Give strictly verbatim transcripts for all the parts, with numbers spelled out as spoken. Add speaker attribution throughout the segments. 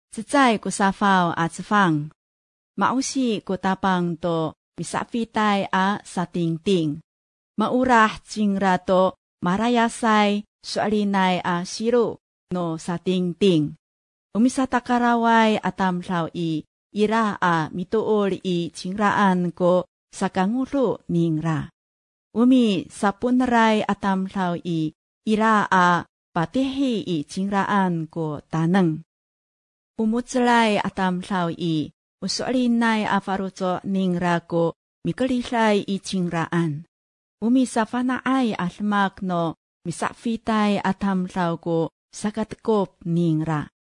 Speaker 1: Zizai ko safaw a zifang. Mausi ko tapang to misapitay a sa tingting. Maurah jingra to marayasay sualinay a siru no sa tingting. Umisatakaraway atamlaw i ira a mituol i jingraan ko sa kangulo ningra. Umi sa punray atamlaw i ira a patihi i jingraan ko taneng. Umutsalay atamlaw i usualinay a faruto ningra ko mikalislay i jingraan. Umi sa fanaay almak no misapitay atamlaw ko sa katkop ningra.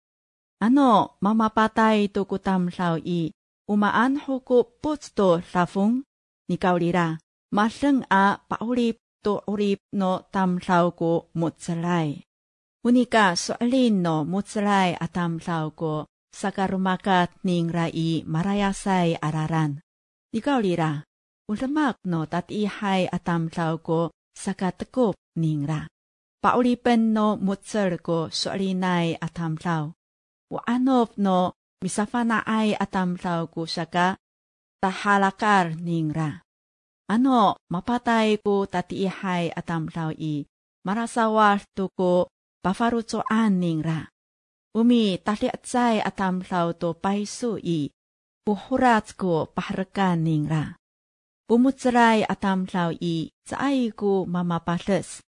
Speaker 1: Ano mamapatay to kutamlaw i umaanho ko putsto lafong nikaulira maseng a paulip to urip no tamlaw ko mutsalay. Unika soalin no mutsalay atamlaw ko sa karumakat ningra i marayasay araran. Nikaulira ulamak no tatihay atamlaw ko sa katkop ningra. Paulipen no mutsal ko soalinay atamlaw. Waanop no misafanaay atamlaw ko saka tahalakar ningra. Ano mapatay ko tatihay atamlaw i marasawar to ko pafarutsoan ningra. Umi taliatsay atamlaw to paiso i puhurat ko paharakan ningra. Pumutsaray atamlaw i saay ko mamapales.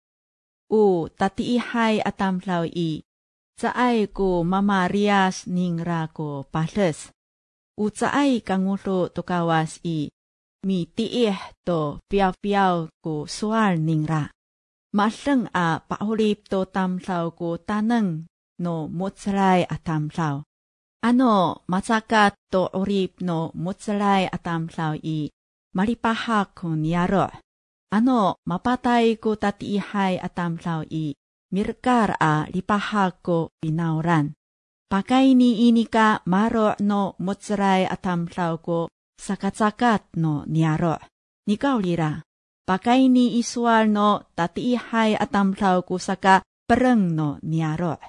Speaker 1: U tatihay atamlaw i saay ko mamarias ningra ko pales. U saay kangulo to kawas i mi tiih to piaw-piaw ko sual ningra. Maseng a paulip to tamlaw ko taneng no mutsalay atamlaw. Ano matsakat to urip no mutsalay atamlaw i malipahak ko niyaro. Ano mapatay ko tatihay atamlaw i mirkar a lipahak ko pinauran. Pakay ni ini ka maro no mutsalay atamlaw ko sa katsakat no niyaro. Nikaulira, pakay ni iswal no tatihay atamlaw ko saka pereng no niyaro.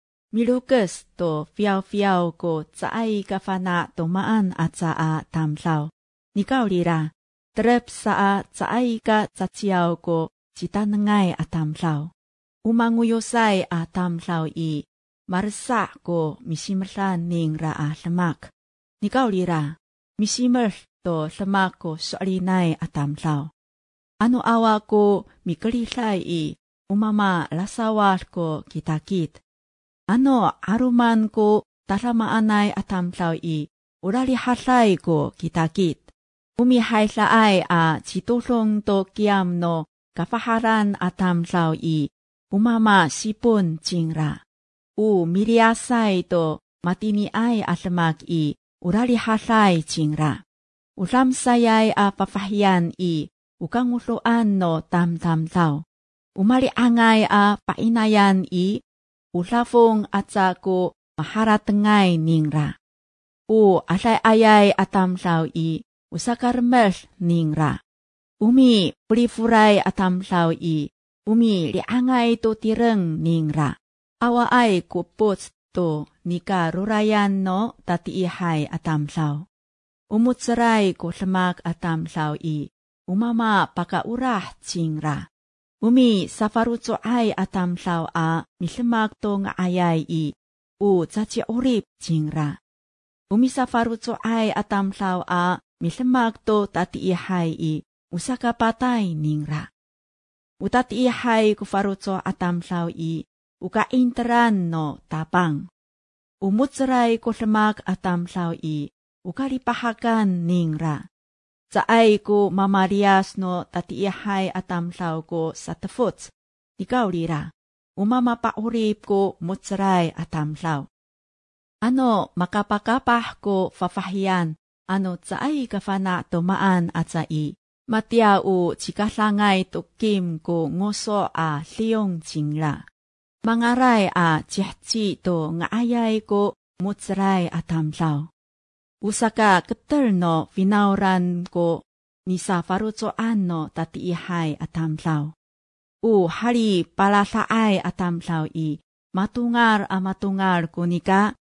Speaker 1: Milukas to fiaw-fiaw ko saay kafana tomaan at saa tamlaw. Nikaulira, terep saa saay ka tsatsiyaw ko citanengay atamlaw. Umanguyosay atamlaw i marsa ko misimlan ningra a lemak. Nikaulira, misimel to lemak ko soalinay atamlaw. Ano awa ko mikalislay i umama lasawal ko kitakit. Ano aruman ko talamaanay atamlaw i uralihaslay ko kitakit. Umihaylaay a citulong to kiam no kapaharan atamlaw i umama sipon jingra. U miriasay to matiniay atlemak i uralihaslay jingra. Ulamsayay a papahiyan i ukanguluan no tam-tamlaw. Umaliangay a painayan i ulafong atsa ko maharatengay ningra. U asay-ayay atamlaw i usakarmel ningra. Umi pulifuray atamlaw i umi liangay to tireng ningra. Awa ay kupot to nika rurayan no tatiihay atamlaw. Umutsaray ko lemak atamlaw i umama pakaurah jingra. Umi safarutso ay atamlaw a milemak to nga ayay i u tsachi urip jingra. Umi safarutso ay atamlaw a milemak to tatiihay i usaka patay ningra. Utatiihay ko farutso atamlaw i ukainteran no tapang. Umutsaray ko lemak atamlaw i ukalipahakan ningra. Saay ko mamarias no tatiihay atamlaw ko sa tefuts. Nikaulira, umamapaurip ko mutsaray atamlaw. Ano makapakapah ko fafahiyan, ano saay kafana tumaan at sai. Matia u chikaslangay tukim ko ngoso a liyong jingla. Mangaray a chihchi to nga ayay ko mutsaray atamlaw. Usaka ketel no vinauran ko nisa farutsoan no tatiihay atamlaw. U hari palasaay atamlaw i matungar a matungar ko nika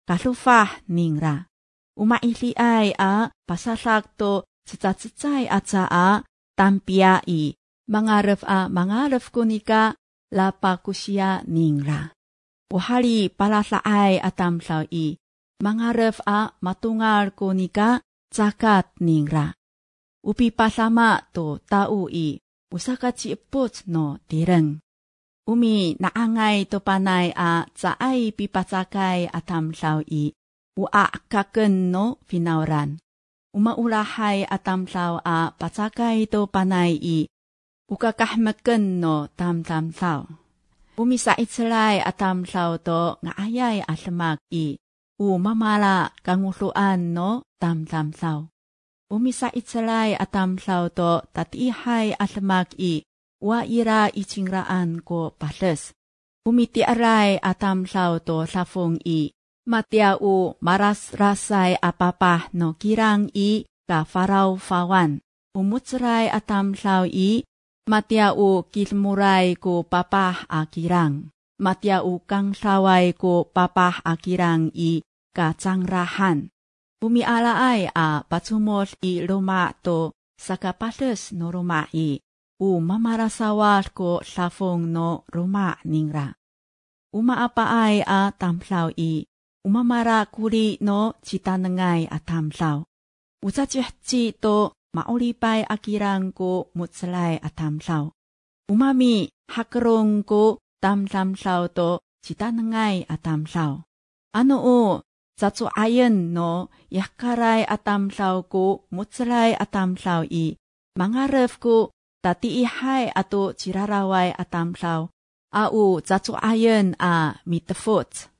Speaker 1: kalufah ningra. Umaili ay a pasalak to cicacicay at sa a tampiyai. Mangaref a mangaref kunika lapa kusya ningra. Uhali palasaay atamsaw i. Mangaref a matungar kunika cakat ningra. Upi pasama to tau i. Usaka ciput no tireng. Umi naangay to panay a caay pipacakay atamsaw i. Ua kaken no finauran. Umaulahay atamsaw a pacakay to panay i. Ukakahmeken no tamtamsaw. Umi sa itselay atamsaw to nga ayay asamak i. U mamala kangusluan no tamtamsaw. Umi sa itselay atamsaw to tatihay asamak i. Wa ira ichingraan ko pasles. Umiti aray atamsaw to safong i. Matiau maras rasay apapah no kirang i ka faraw fawan. Umutsray atamsaw i. Matiau kilmuray ko papah akirang. Matiau kang saway ko papah akirang i kacangrahan. Umialaay a patsumos i Roma to sa kapasles no Roma i. U mamarasawas ko safong no Roma ningra. Umaapaay a tamsaw i. Umamara kuri no citanengay a tamsaw. Usachuhchi to maulipay akirang ko mutsalay a tamsaw. Umami hakrong ko tamsamsaw to citanengay a tamsaw. Ano o, satsu ayen no yakaray a tamsaw ko mutsalay a tamsaw i. Mangaref ko tatiihay ato ciraraway a tamsaw. Au satsu ayen a mitafot.